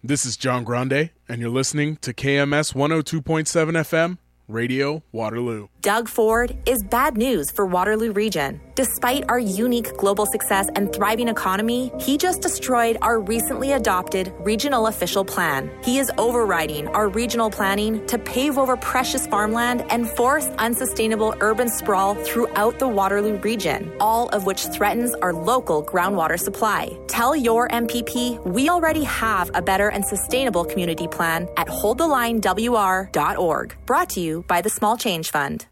This is John Grande, and you're listening to KMS 102.7 FM, Radio Waterloo. Doug Ford is bad news for Waterloo Region. Despite our unique global success and thriving economy, he just destroyed our recently adopted regional official plan. He is overriding our regional planning to pave over precious farmland and force unsustainable urban sprawl throughout the Waterloo region, all of which threatens our local groundwater supply. Tell your MPP we already have a better and sustainable community plan at holdthelinewr.org. Brought to you by the Small Change Fund.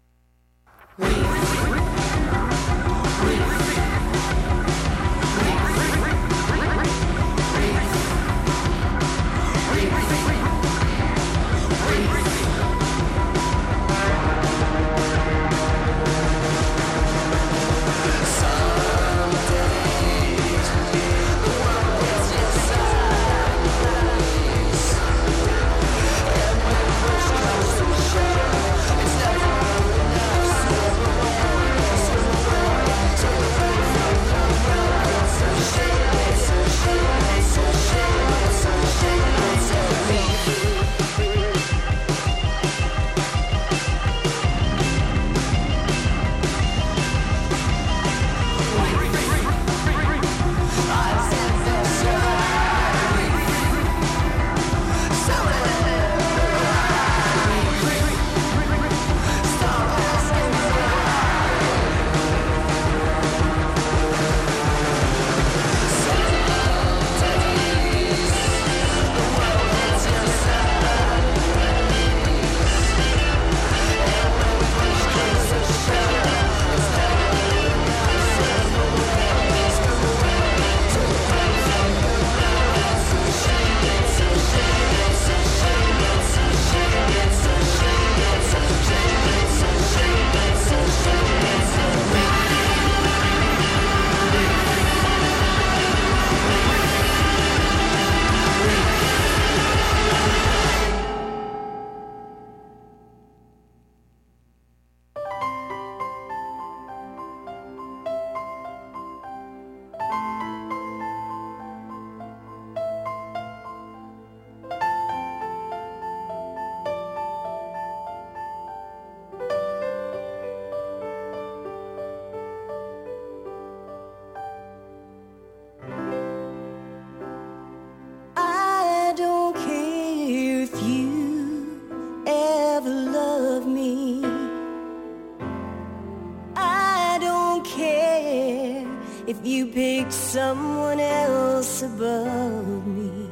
Someone else above me.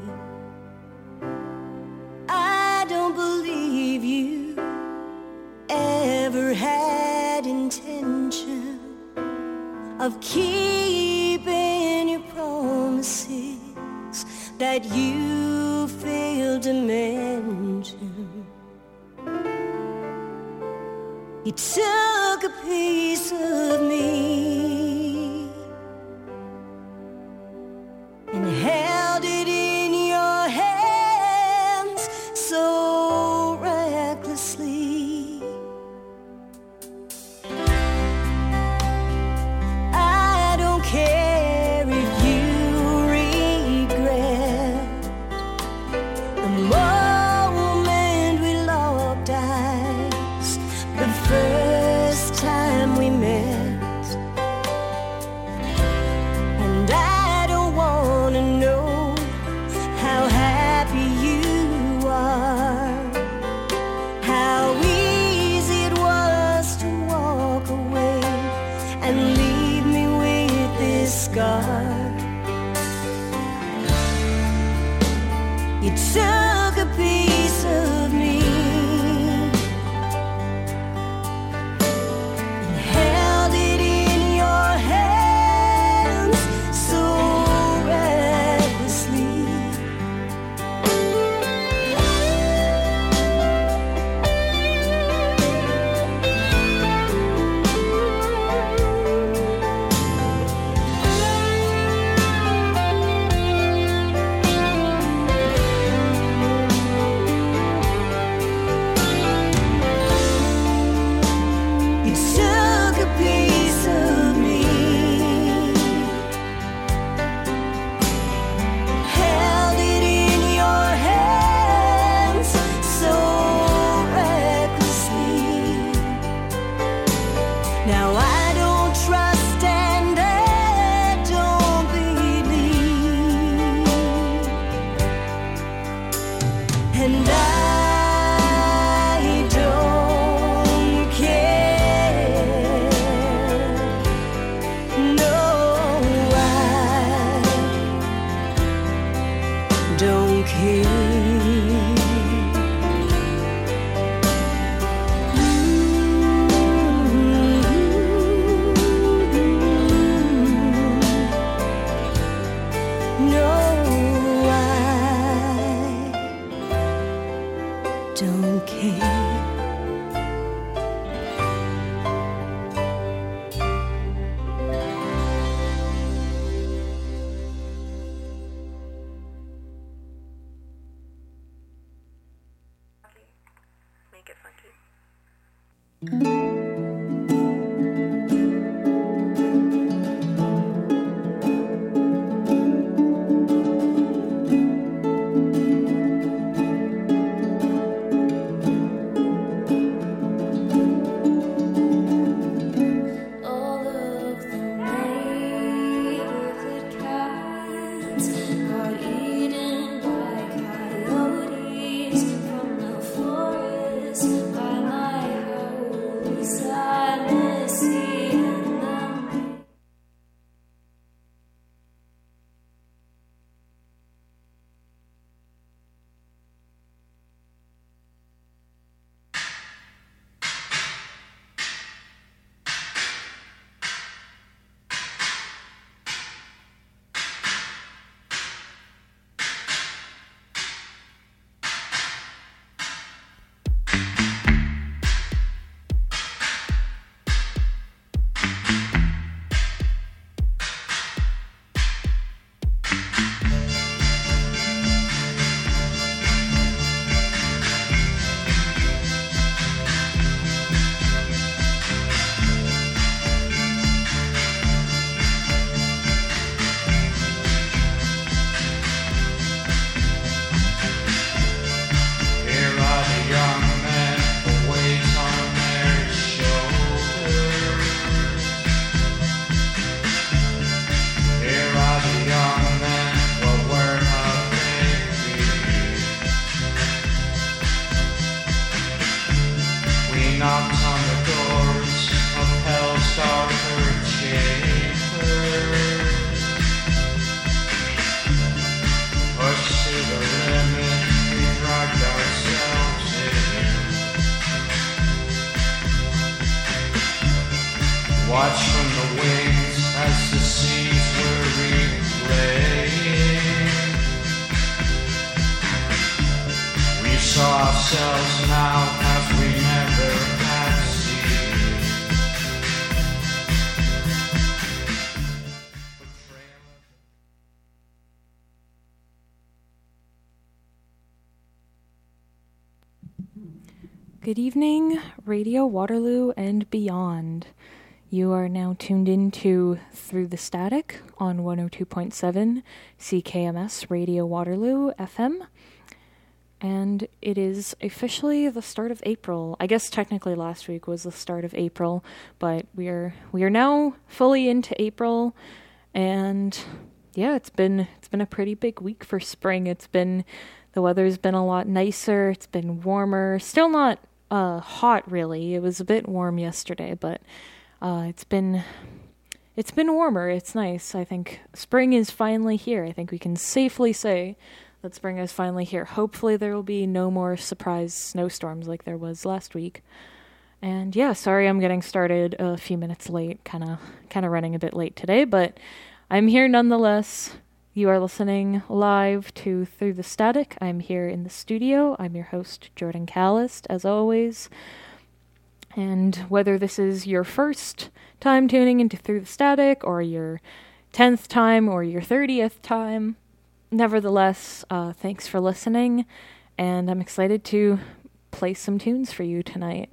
I don't believe you ever had intention of keeping your promises that you failed to mention. You took a piece of me and held it in your hands so recklessly. I don't care if you regret the moment we locked eyes the first time we met. You took a piece of me and held it in your hands so recklessly. don't care. No, I don't care. Make it funky. All of the neighborhood cats got eaten by coyotes from the forest by my house. I miss seeing them. Here are the young men who wait on their shoulders. Here are the young men who were not baby. We knocked on the doors of hell's darker chambers. Pushed to the limit, we dragged ourselves in. Watch from the wings as the seas were replaying. We saw ourselves now as we never had seen. Good evening, Radio Waterloo and beyond. You are now tuned into Through the Static on 102.7 CKMS Radio Waterloo FM. And it is officially the start of April. I guess technically last week was the start of April, but we are now fully into April, and yeah, it's been a pretty big week for spring. The weather's been a lot nicer, it's been warmer, still not hot really. It was a bit warm yesterday, but it's been warmer. It's nice. I think spring is finally here. I think we can safely say that spring is finally here. Hopefully there will be no more surprise snowstorms like there was last week. And yeah, sorry I'm getting started a few minutes late, kind of running a bit late today, but I'm here nonetheless. You are listening live to Through the Static. I'm here in the studio. I'm your host, Jordan Callist, as always. And whether this is your first time tuning into Through the Static, or your 10th time, or your 30th time, nevertheless, thanks for listening, and I'm excited to play some tunes for you tonight.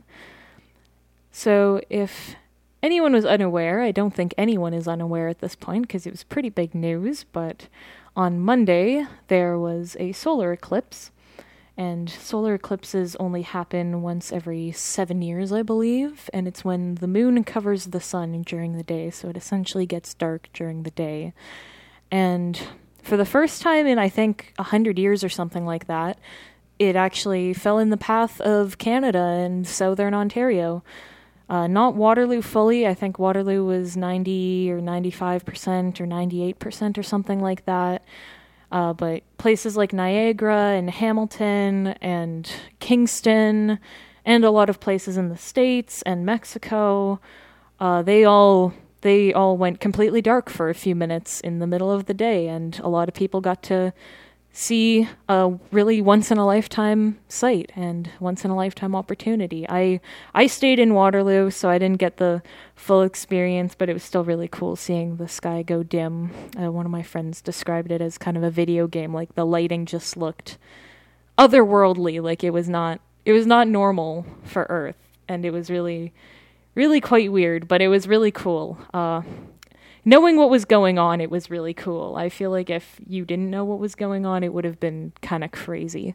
So if anyone was unaware, I don't think anyone is unaware at this point, because it was pretty big news, but on Monday there was a solar eclipse, and solar eclipses only happen once every 7 years, I believe, and it's when the moon covers the sun during the day, so it essentially gets dark during the day. And for the first time in, I think, 100 years or something like that, it actually fell in the path of Canada and southern Ontario. Not Waterloo fully. I think Waterloo was 90 or 95% or 98% or something like that. But places like Niagara and Hamilton and Kingston and a lot of places in the States and Mexico, they all went completely dark for a few minutes in the middle of the day, and a lot of people got to see a really once-in-a-lifetime sight and once-in-a-lifetime opportunity. I stayed in Waterloo, so I didn't get the full experience, but it was still really cool seeing the sky go dim. One of my friends described it as kind of a video game, like the lighting just looked otherworldly, like it was not normal for Earth, and it was really, really quite weird, but it was really cool. Knowing what was going on, it was really cool. I feel like if you didn't know what was going on, it would have been kind of crazy.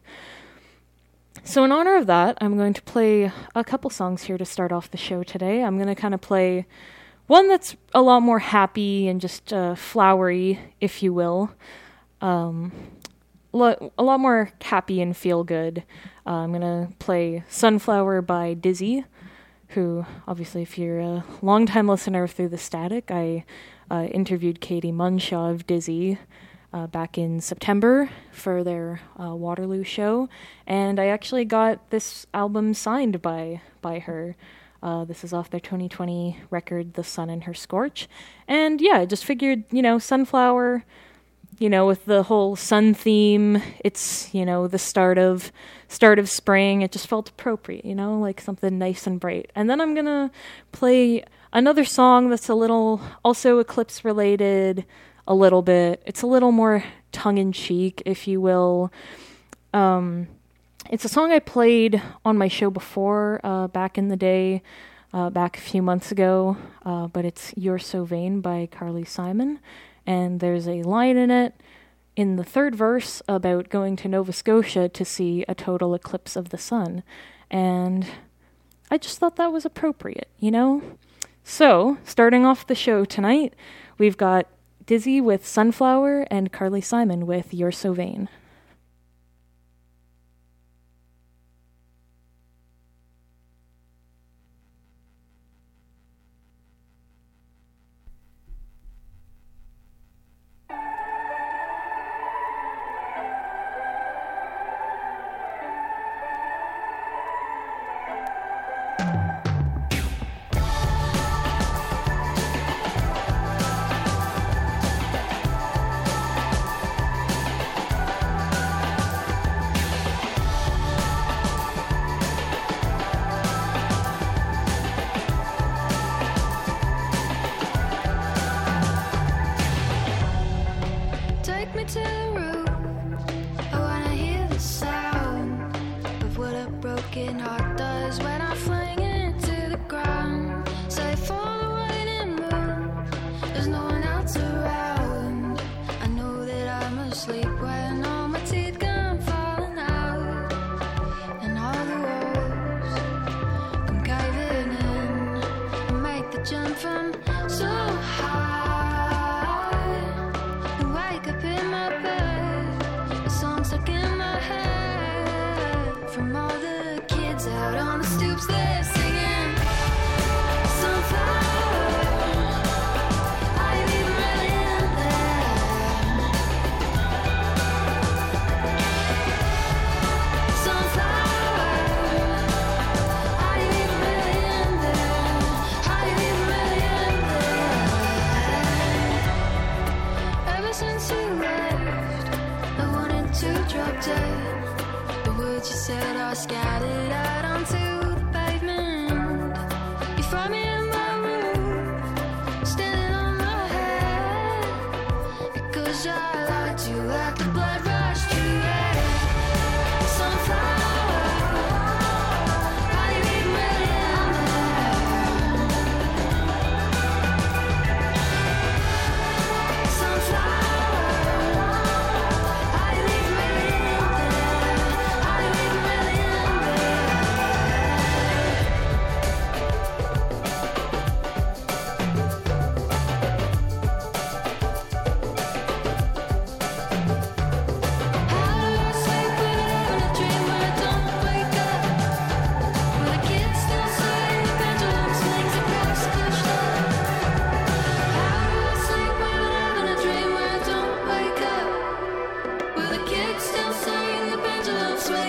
So in honor of that, I'm going to play a couple songs here to start off the show today. I'm going to kind of play one that's a lot more happy and just flowery, if you will. A lot more happy and feel good. I'm going to play Sunflower by Dizzy, who, obviously, if you're a longtime listener through The Static, I interviewed Katie Munshaw of Dizzy back in September for their Waterloo show, and I actually got this album signed by her. This is off their 2020 record, The Sun and Her Scorch, and yeah, I just figured, Sunflower, with the whole sun theme, it's, the start of spring, it just felt appropriate, like something nice and bright. And then I'm gonna play another song that's a little, also Eclipse related, a little bit. It's a little more tongue-in-cheek, if you will. It's a song I played on my show before, back in the day, back a few months ago, but it's You're So Vain by Carly Simon. And there's a line in it, in the third verse, about going to Nova Scotia to see a total eclipse of the sun. And I just thought that was appropriate, So, starting off the show tonight, we've got Dizzy with Sunflower and Carly Simon with You're So Vain.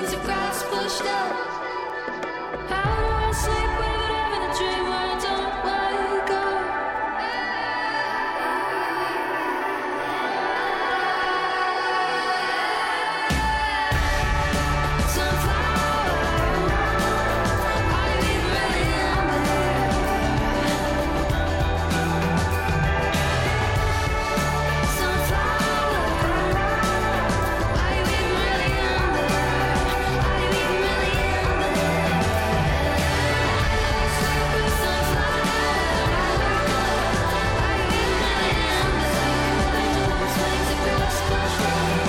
swings of grass pushed up. How do I sleep without having a dream where I don't wake up? Sunflower, are you even really on there? Sunflower, are you even really on there? Are you even really on there? Sunflower, are you even really on there? Swings of grass pushed up.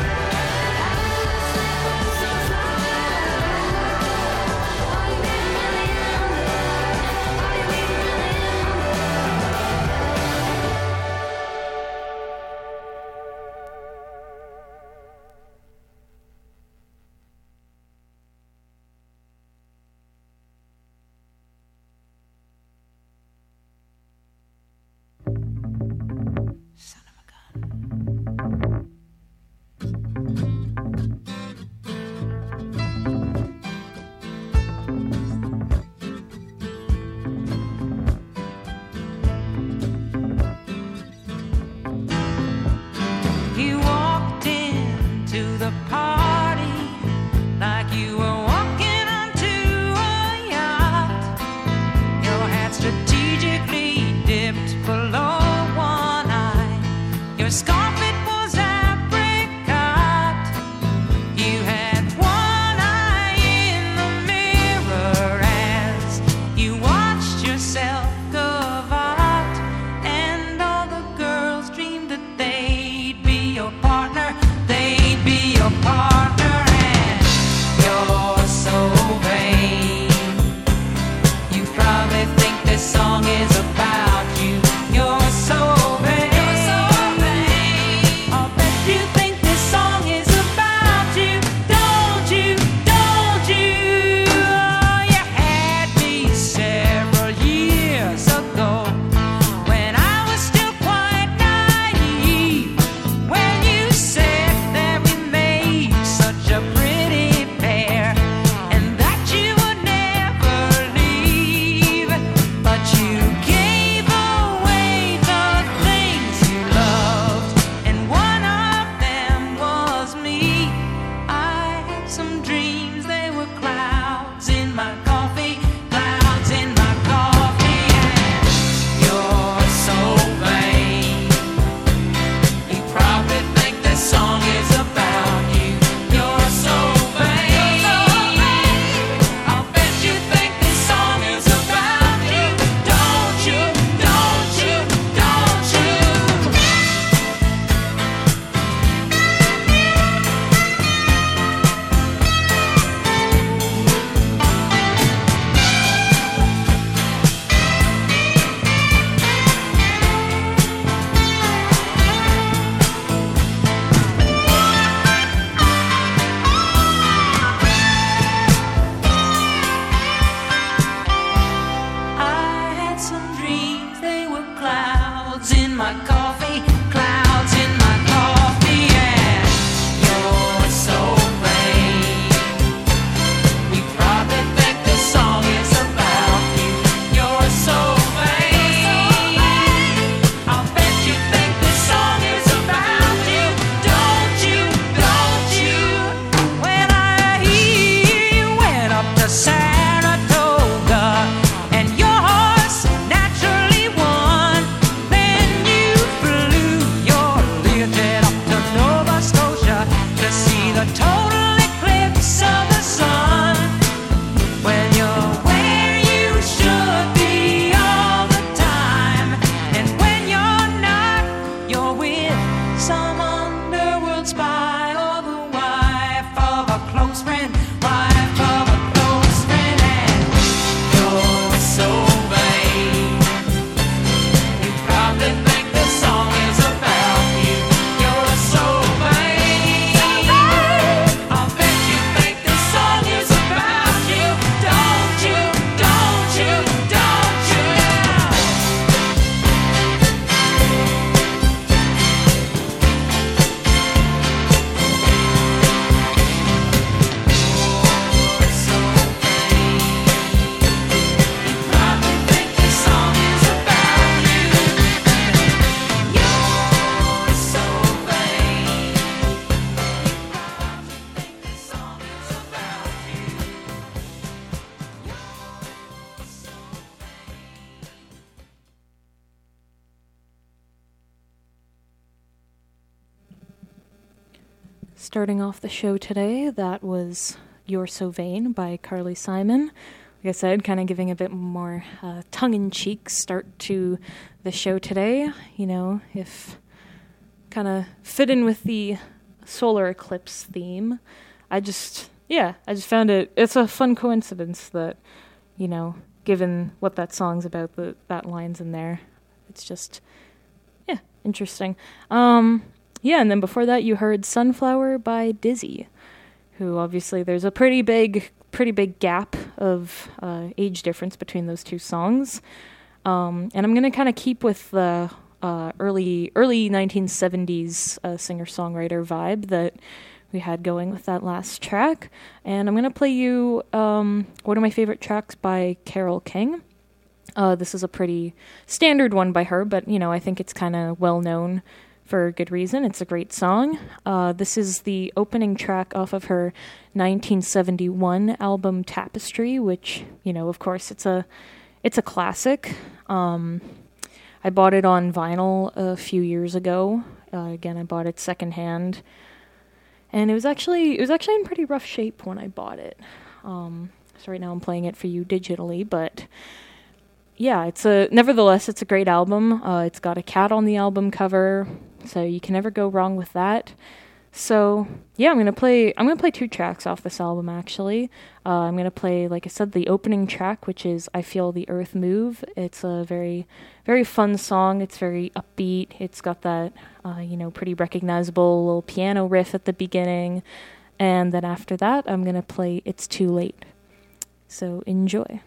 You walked into the party like you were walking onto a yacht. Your hat strategically dipped below one eye. Your scarf, it was apricot. You had one eye in the mirror as you watched yourself go out. And all the girls dreamed that they'd be your partner. They'd be your partner. And you're so vain. You probably think this song is about you. You're so vain. I'll bet you think this song is about you. Don't you? Don't you? Oh, you had me several years ago when I was still quite naive. When you said that we made such a pretty pair and that you would never leave, but you gave away the things you loved, and one of them was me. I had some dreams, they were clouds in my coffee, clouds in my coffee, and you're so vain. You probably think this song is about you. You're so vain. I'll bet you think this song is about you. Don't you? Don't you? Don't you? I had some dreams, they were clouds in my coffee, clouds in my coffee, and you're so vain. You probably think this song is about you. You're so vain. I'll bet you think this song is about you. Don't you? Don't you? When I hear you went up to Saratoga and your horse naturally won, then you flew your Learjet up to Nova Scotia to see the total eclipse of the sun. When you're where you should be all the time, and when you're not, you're with some underworld spy or the wife of a close friend, wife of a close friend, and you're so vain. You probably think this song is about you. You're so vain. I'll Starting off the show today, that was You're So Vain by Carly Simon. Like I said, kind of giving a bit more tongue-in-cheek start to the show today. You know, if kind of fit in with the solar eclipse theme. I just found it's a fun coincidence that, you know, given what that song's about, that line's in there. It's just, yeah, interesting. Yeah, and then before that you heard Sunflower by Dizzy, who obviously there's a pretty big gap of age difference between those two songs. And I'm going to kind of keep with the early 1970s singer-songwriter vibe that we had going with that last track. And I'm going to play you one of my favorite tracks by Carole King. This is a pretty standard one by her, but, you know, I think it's kind of well-known for good reason. It's a great song. This is the opening track off of her 1971 album Tapestry, which, you know, of course, it's a classic. I bought it on vinyl a few years ago. Again, I bought it secondhand, and it was actually in pretty rough shape when I bought it. So right now I'm playing it for you digitally, but yeah, nevertheless, it's a great album. It's got a cat on the album cover, so you can never go wrong with that. So yeah, I'm gonna play two tracks off this album. Actually, I'm gonna play, like I said, the opening track, which is "I Feel the Earth Move." It's a very, very fun song. It's very upbeat. It's got that pretty recognizable little piano riff at the beginning, and then after that, I'm gonna play "It's Too Late." So enjoy.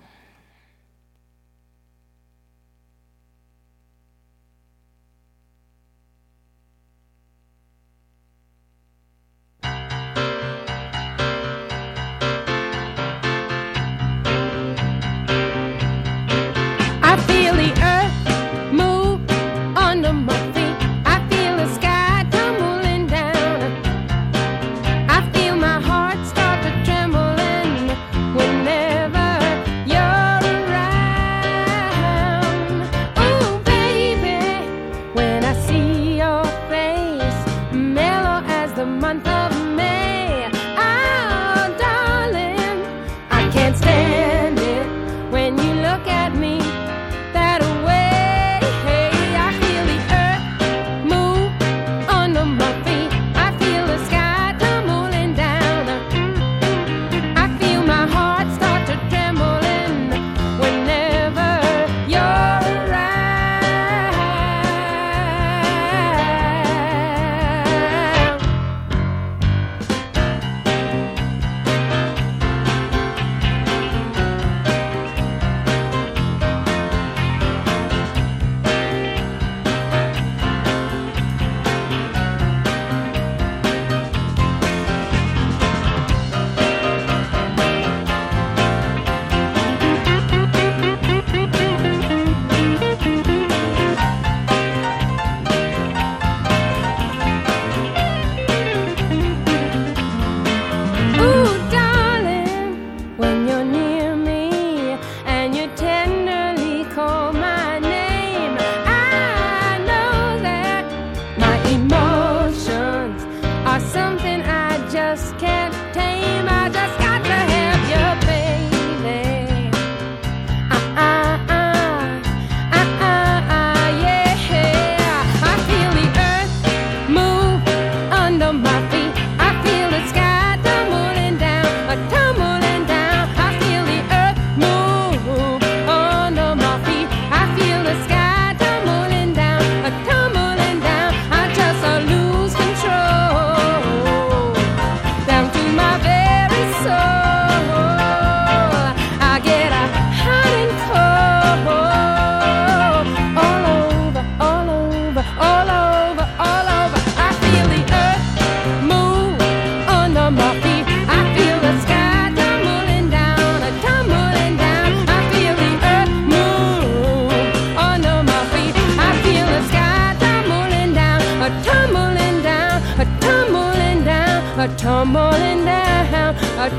tumbling down,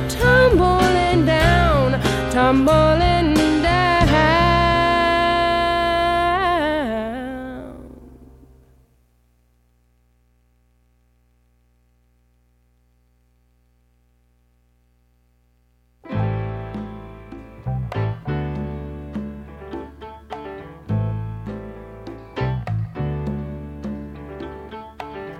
tumbling down, tumbling down.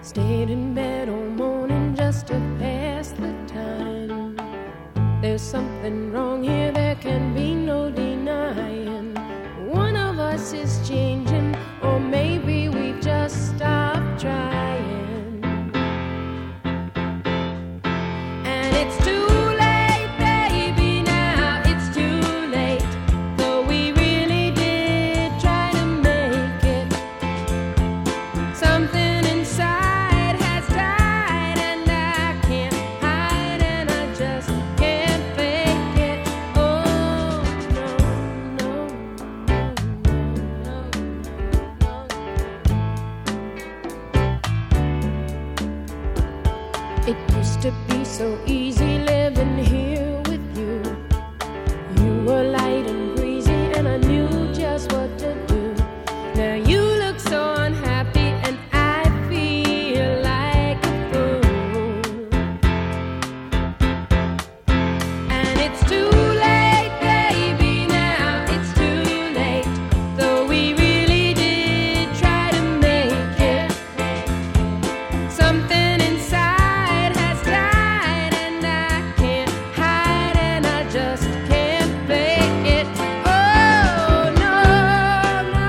Stayed in bed all morning just to pass the time. There's something wrong here, there can be no denying. One of us is changing, or maybe we've just stopped trying. And it's too late, baby, now it's too late. Though we really did try to make it. Something inside has died, and I can't hide, and I just can't fake it. Oh, no, no, no, no, no. It used to be so easy living here with you. You were light and breezy, and I knew just what to do. Now you look so unhappy, and I feel like a fool. And it's too late, baby, now it's too late. Though we really did try to make it. Something inside has died, and I can't hide, and I just can't fake it. Oh, no, no.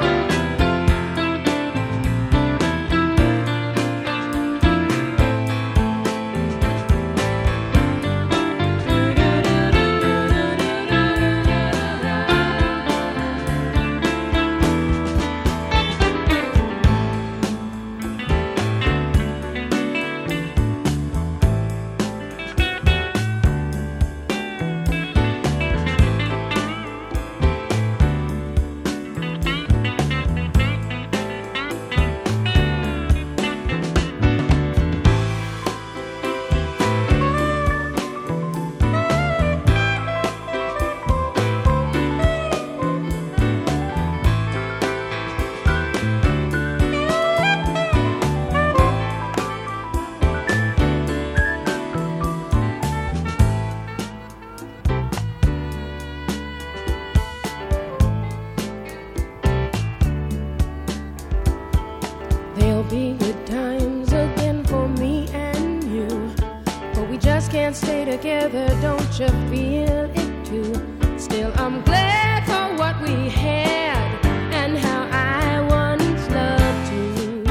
There'll be good times again for me and you, but we just can't stay together, don't you feel it too? Still, I'm glad for what we had and how I once loved you.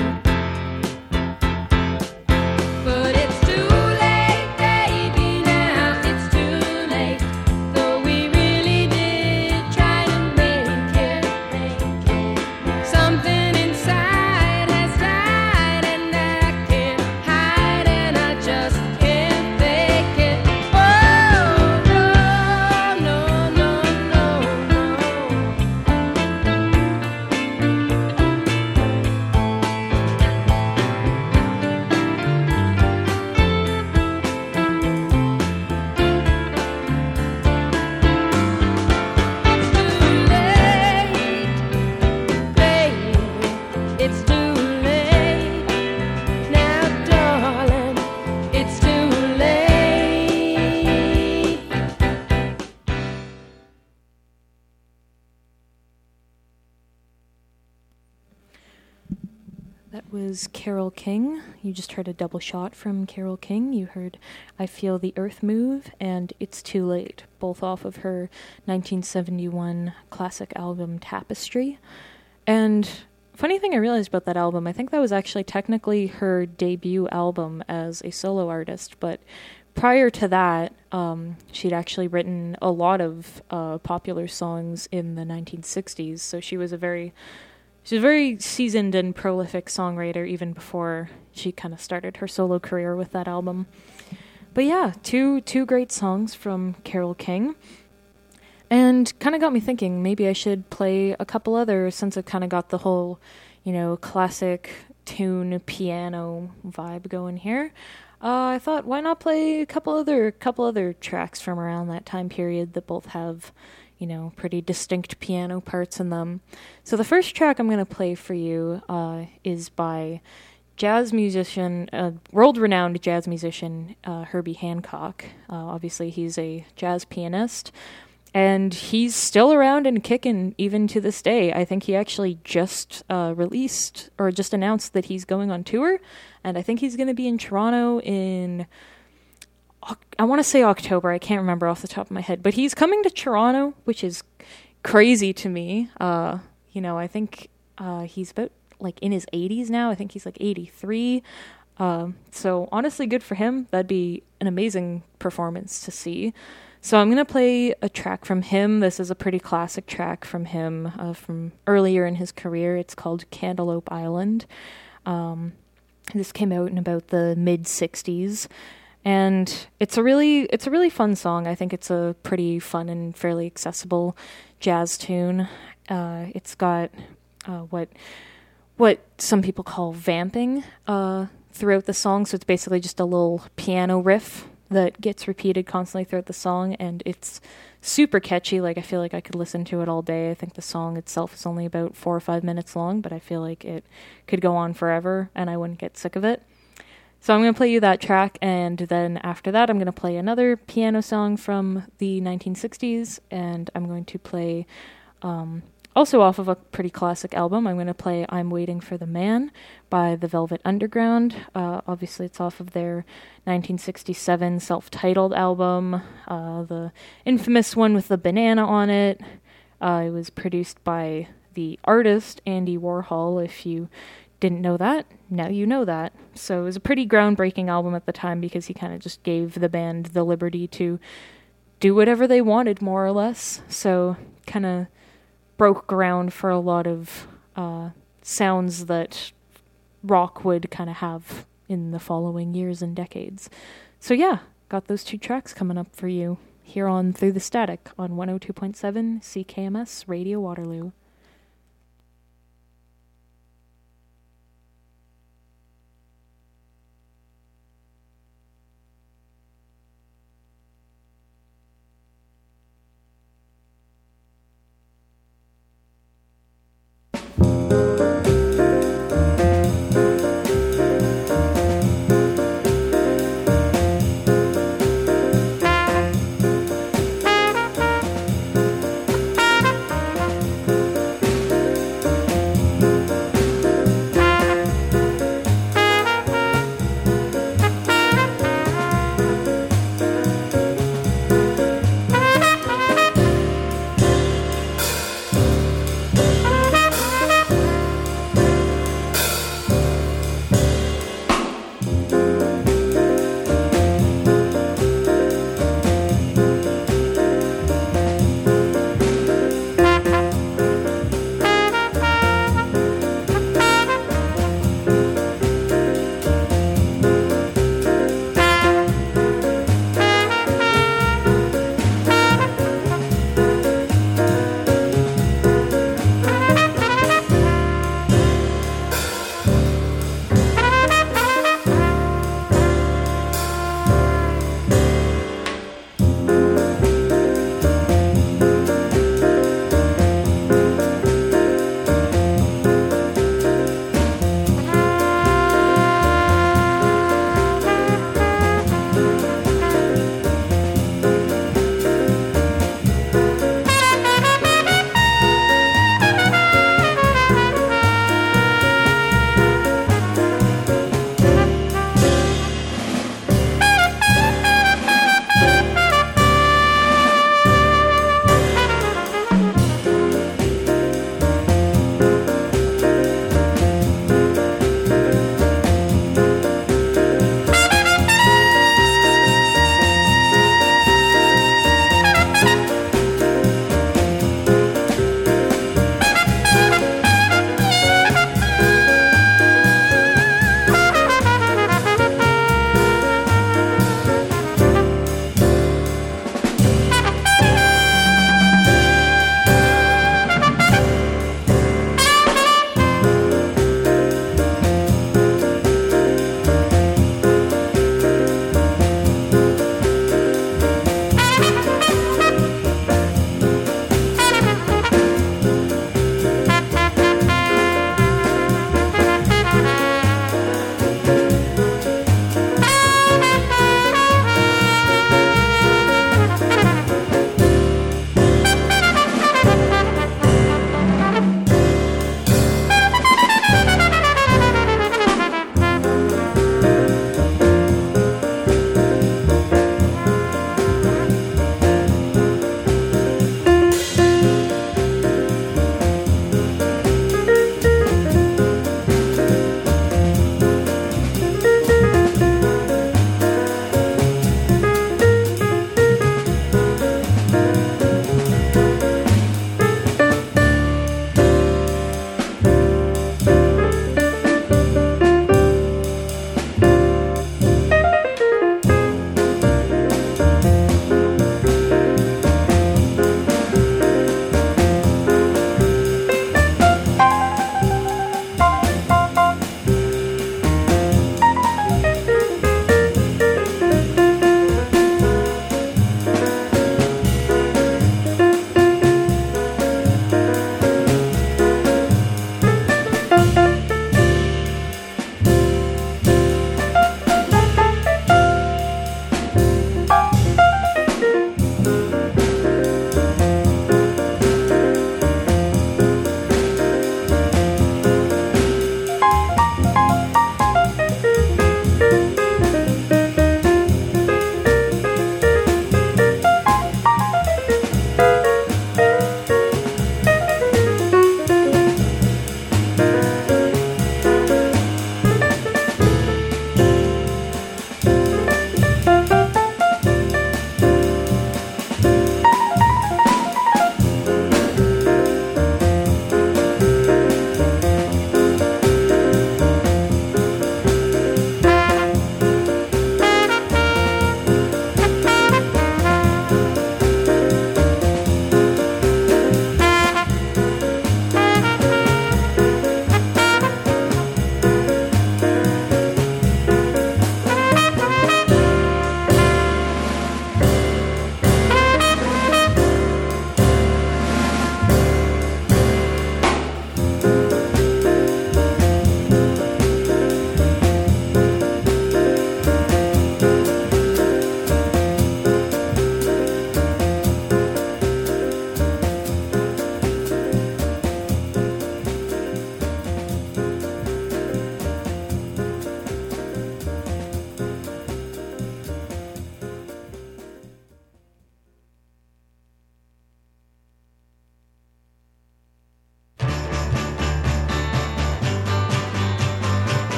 But it's too late, baby, now it's too late. Though we really did try to make it. Something inside has died, and I can't hide, and I just can't fake it. Oh, no, no, no, no, It's too late, baby. It's too late now, darling. It's too late. That was Carole King. You just heard a double shot from Carole King. You heard I Feel the Earth Move and It's Too Late, both off of her 1971 classic album Tapestry. And funny thing I realized about that album, I think that was actually technically her debut album as a solo artist, but prior to that, she'd actually written a lot of popular songs in the 1960s, so she was a very seasoned and prolific songwriter even before she kind of started her solo career with that album. But yeah, two great songs from Carole King. And kind of got me thinking, maybe I should play a couple others since I've kind of got the whole, classic tune piano vibe going here. I thought, why not play a couple other tracks from around that time period that both have, pretty distinct piano parts in them. So the first track I'm going to play for you is by jazz musician, world-renowned jazz musician Herbie Hancock. Obviously, he's a jazz pianist. And he's still around and kicking even to this day. I think he actually just released or just announced that he's going on tour. And I think he's going to be in Toronto in, I want to say October. I can't remember off the top of my head. But he's coming to Toronto, which is crazy to me. I think he's about like in his 80s now. I think he's like 83. So honestly, good for him. That'd be an amazing performance to see. So I'm going to play a track from him. This is a pretty classic track from him from earlier in his career. It's called Cantaloupe Island. This came out in about the mid-60s. And it's a really fun song. I think it's a pretty fun and fairly accessible jazz tune. It's got what some people call vamping throughout the song. So it's basically just a little piano riff that gets repeated constantly throughout the song, and it's super catchy. Like, I feel like I could listen to it all day. I think the song itself is only about 4 or 5 minutes long, but I feel like it could go on forever, and I wouldn't get sick of it. So I'm going to play you that track, and then after that I'm going to play another piano song from the 1960s, and I'm going to play, also off of a pretty classic album, I'm going to play I'm Waiting for the Man by the Velvet Underground. Obviously it's off of their 1967 self-titled album, the infamous one with the banana on it. It was produced by the artist Andy Warhol. If you didn't know that, now you know that. So it was a pretty groundbreaking album at the time because he kind of just gave the band the liberty to do whatever they wanted, more or less. So kind of broke ground for a lot of sounds that rock would kind of have in the following years and decades. So yeah, got those two tracks coming up for you here on Through the Static on 102.7 CKMS Radio Waterloo.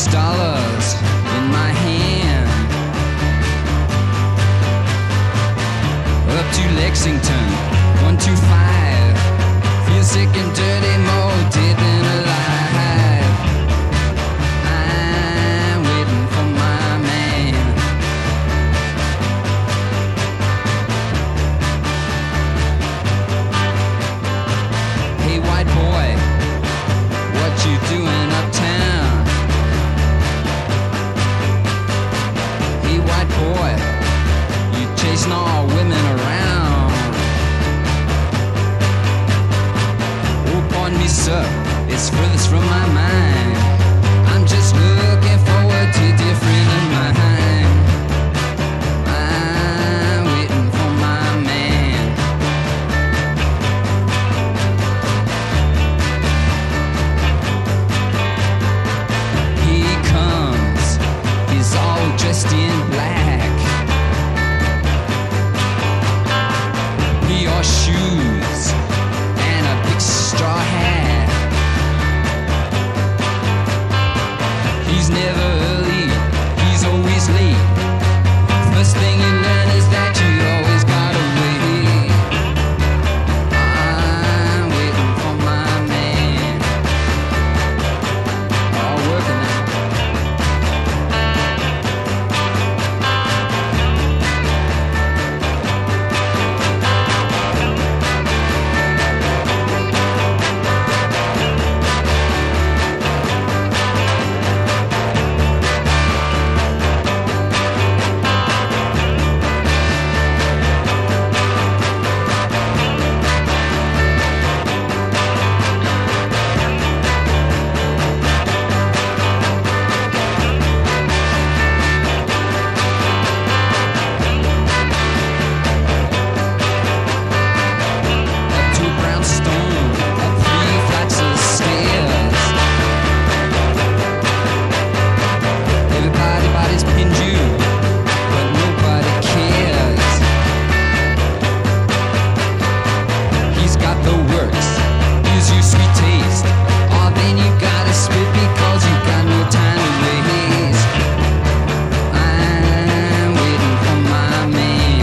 dollars in my hand. Up to Lexington, 125. Feel sick and dirty, more dead than alive. I'm waiting for my man. Hey, white boy, what you doing uptown? Hey, white boy, you chasing all women around. Oh, pardon me, sir, it's furthest from my mind. I'm just looking forward to different in my mind. I'm waiting for my man. He comes, he's all dressed in black. He wore shoes and a big straw hat. He's never early, he's always late. First thing you learn is that you always gotta wait. I'm waiting for my man. All working now. Up to brownstone, up 3 flights of stairs. Everybody's pinned you, but nobody cares. He's got the works, gives you sweet taste. Oh, then you gotta spit because you got no time to waste. I'm waiting for my man.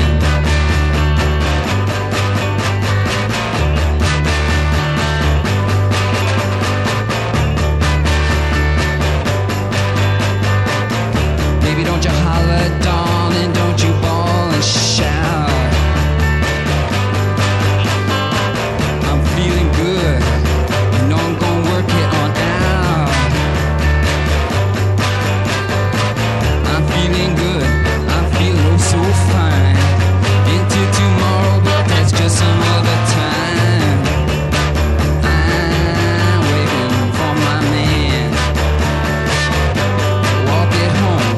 Baby, don't you holler, darling, don't you bawl and shout. I'm feeling good, you know I'm gonna work it on out. I'm feeling good, I'm feeling oh so fine. Into tomorrow, but that's just some other time. I'm waiting for my man. Walk it home.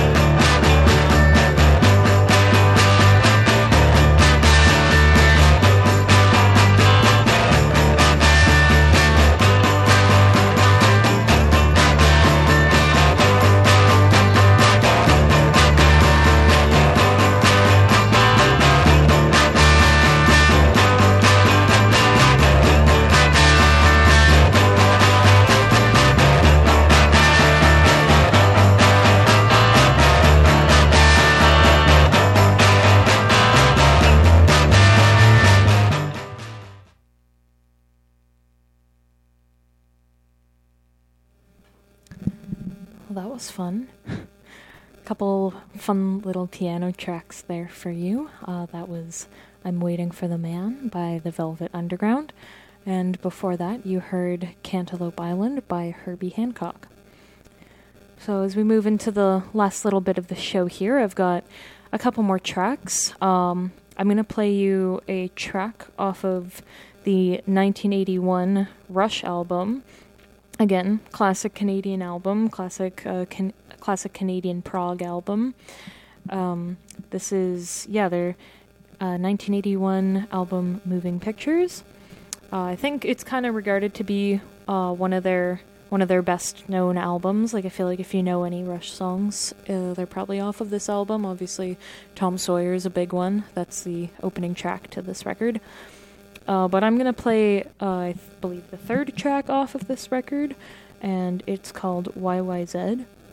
Well, that was fun. Couple fun little piano tracks there for you. That was I'm Waiting for the Man by the Velvet Underground. And before that, you heard Cantaloupe Island by Herbie Hancock. So as we move into the last little bit of the show here, I've got a couple more tracks. I'm going to play you a track off of the 1981 Rush album. Again, classic Canadian album, classic Canadian prog album. This is, their 1981 album Moving Pictures. I think it's kind of regarded to be one of their best known albums. Like, I feel like if you know any Rush songs, they're probably off of this album. Obviously, Tom Sawyer is a big one. That's the opening track to this record. But I'm gonna play, I believe, the third track off of this record, and it's called YYZ.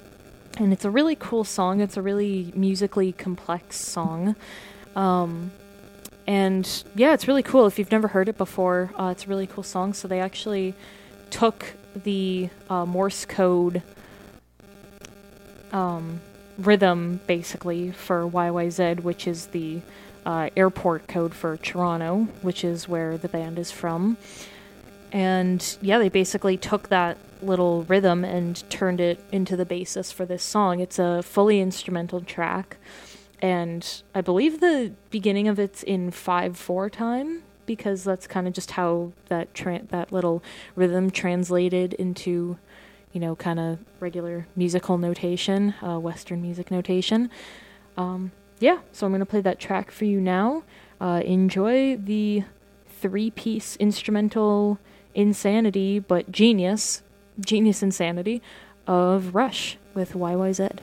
And it's a really cool song. It's a really musically complex song. And yeah, it's really cool. If you've never heard it before, it's a really cool song. So they actually took the Morse code rhythm, basically, for YYZ, which is the airport code for Toronto, which is where the band is from. And yeah, they basically took that little rhythm and turned it into the basis for this song. It's a fully instrumental track. And I believe the beginning of it's in 5/4 time, because that's kind of just how that that little rhythm translated into, you know, kind of regular musical notation, Western music notation. Yeah, so I'm going to play that track for you now. Enjoy the 3-piece instrumental insanity, but genius insanity of Rush with YYZ.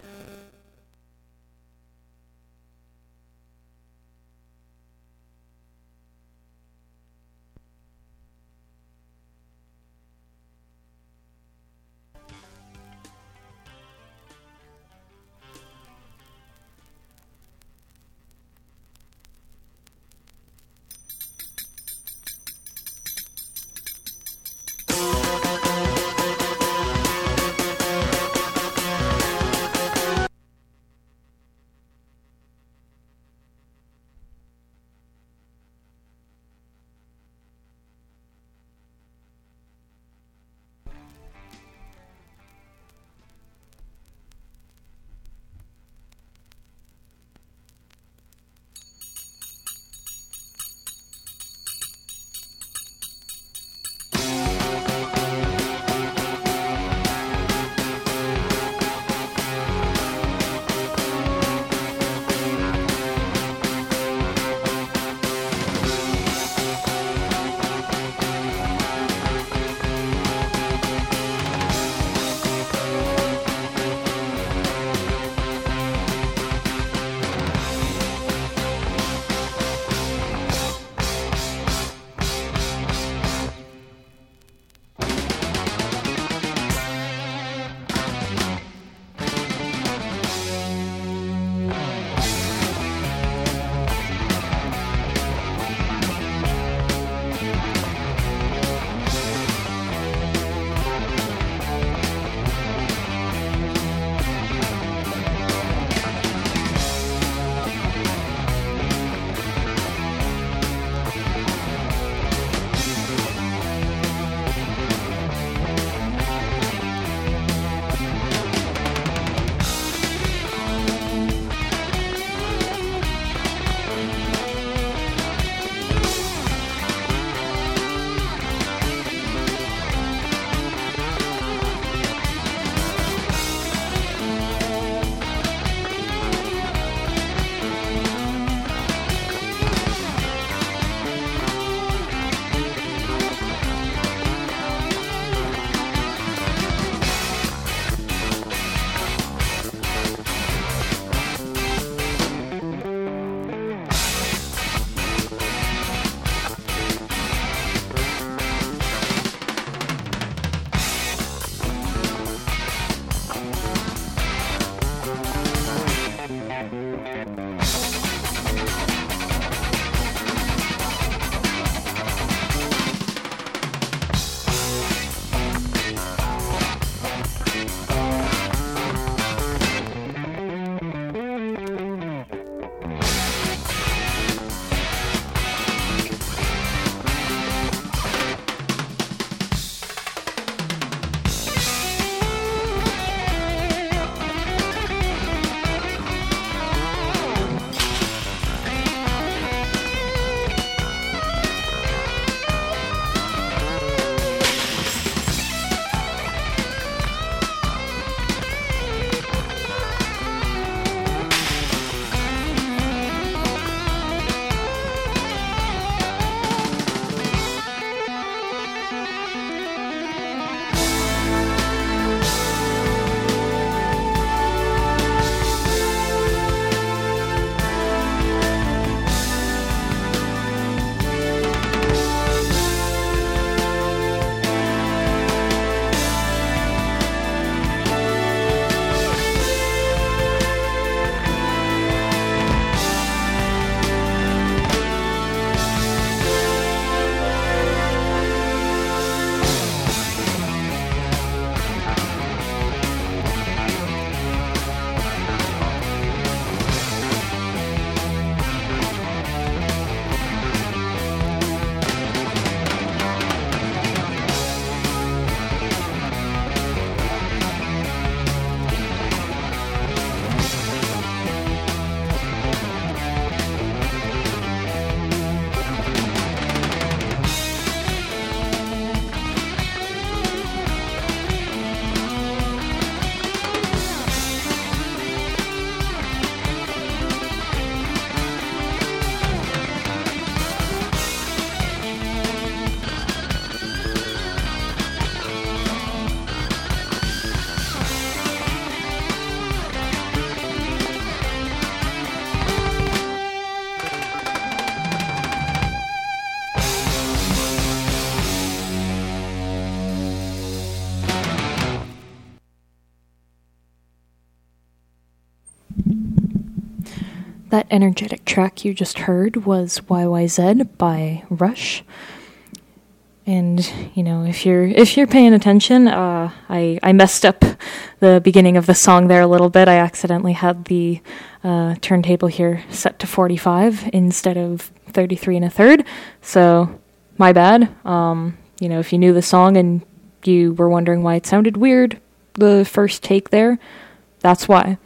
That energetic track you just heard was YYZ by Rush. And, you know, if you're paying attention, I messed up the beginning of the song there a little bit. I accidentally had the turntable here set to 45 instead of 33 1/3. So, my bad. You know, if you knew the song and you were wondering why it sounded weird, the first take there, that's why.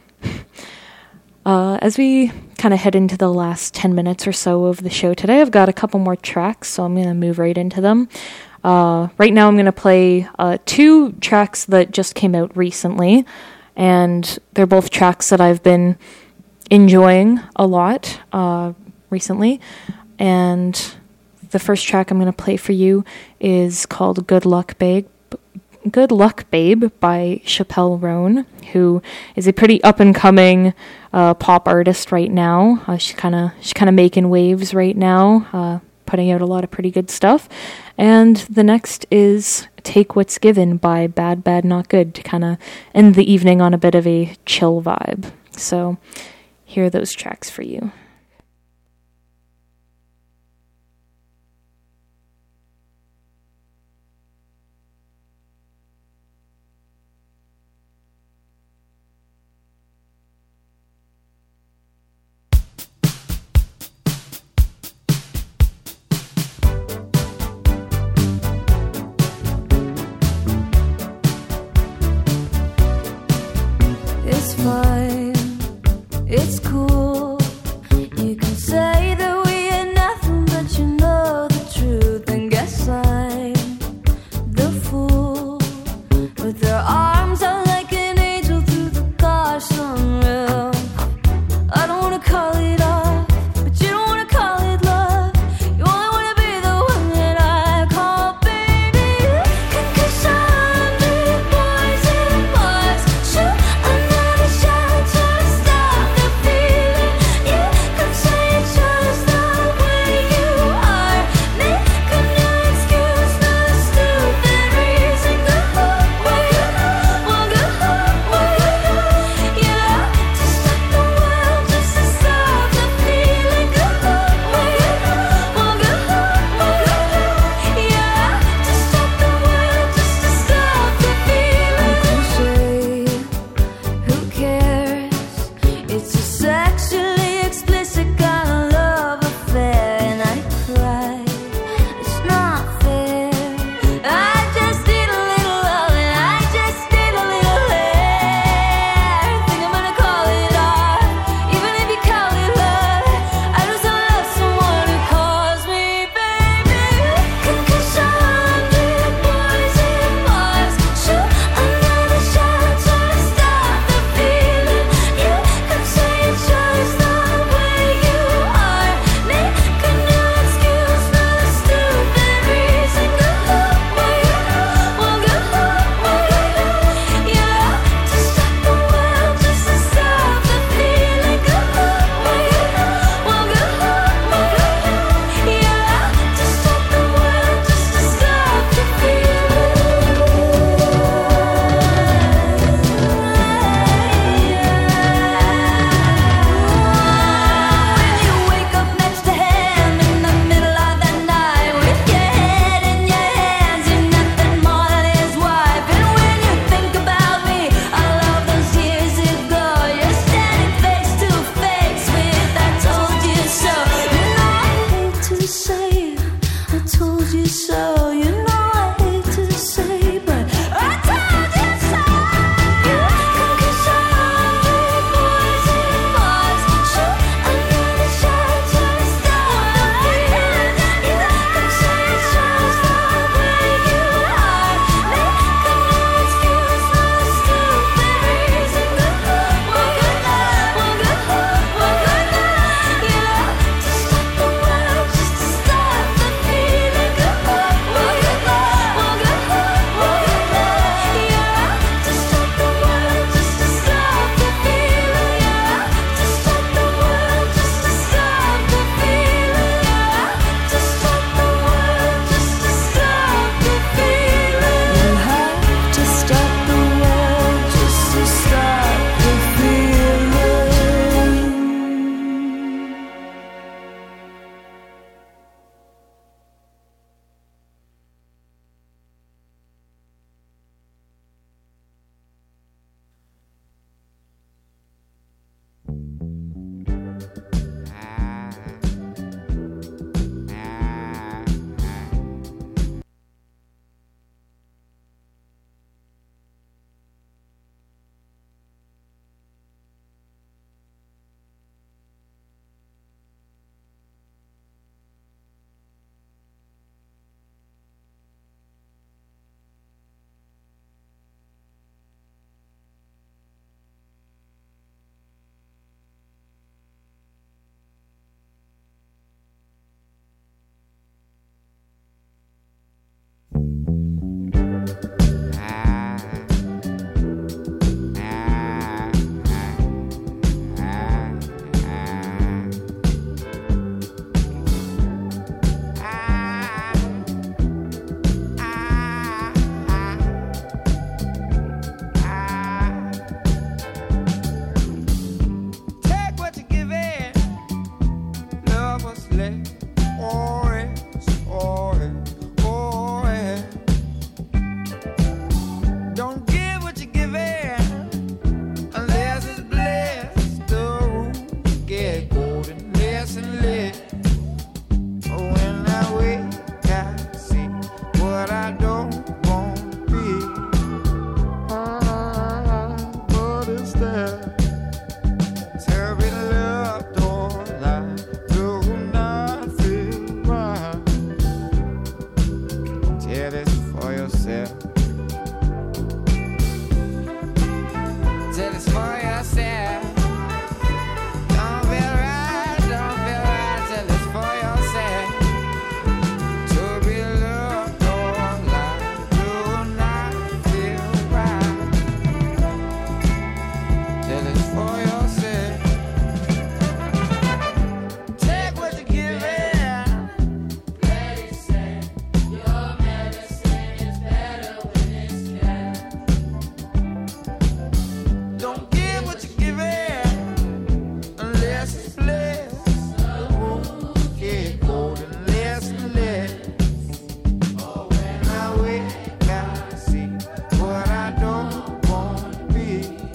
As we kind of head into the last 10 minutes or so of the show today, I've got a couple more tracks, so I'm going to move right into them. Right now I'm going to play 2 tracks that just came out recently, and they're both tracks that I've been enjoying a lot recently. And the first track I'm going to play for you is called Good Luck Babe by Chappelle Roan, who is a pretty up-and-coming pop artist right now. She's kind of making waves right now, putting out a lot of pretty good stuff. And the next is Take What's Given by Bad Bad Not Good to kind of end the evening on a bit of a chill vibe. So here are those tracks for you. It's fine, it's cool. till it's for yourself. Don't feel right till it's for yourself. To be loved or loved, do not feel right till it's for yourself. Take what you're giving. Lady said your medicine is better when it's kept. Don't give what you're giving unless it's blessed. The wounds get cold unless it's less. Oh, when I wake, I see what I don't want to be.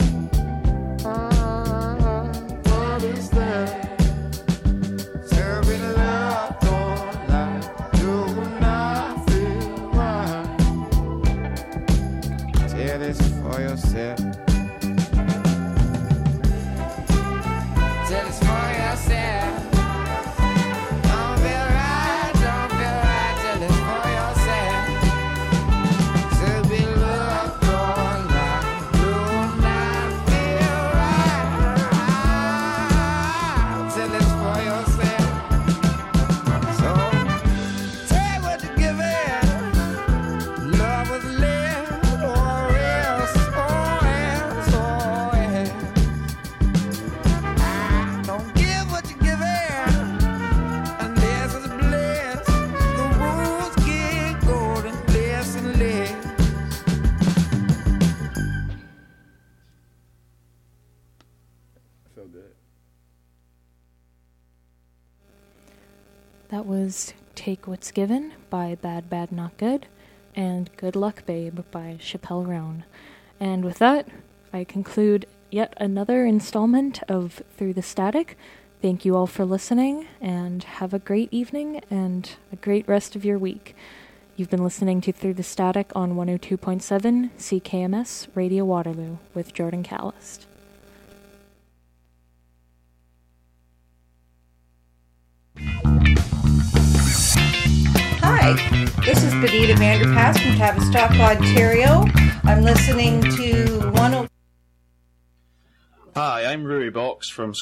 What is that? Serving love or life, do not feel right. Tell this for yourself. Tell this for yourself. Don't feel right till it's for yourself. To be loved or life, do not feel right till it's for yourself. So take what you're giving. Love was lived or else, Don't give what you're giving unless it's blessed. The wounds get golden, less and less. Feel good. That was Take What's Given by Bad Bad Not Good and Good Luck Babe by Chappelle Roan. And with that, I conclude yet another installment of Through the Static. Thank you all for listening, and have a great evening and a great rest of your week. You've been listening to Through the Static on 102.7 CKMS Radio Waterloo with Jordan Callist. Hi, this is Benita Vanderpass from Tavistock, Ontario. I'm listening to 10. Hi, I'm Rui Box from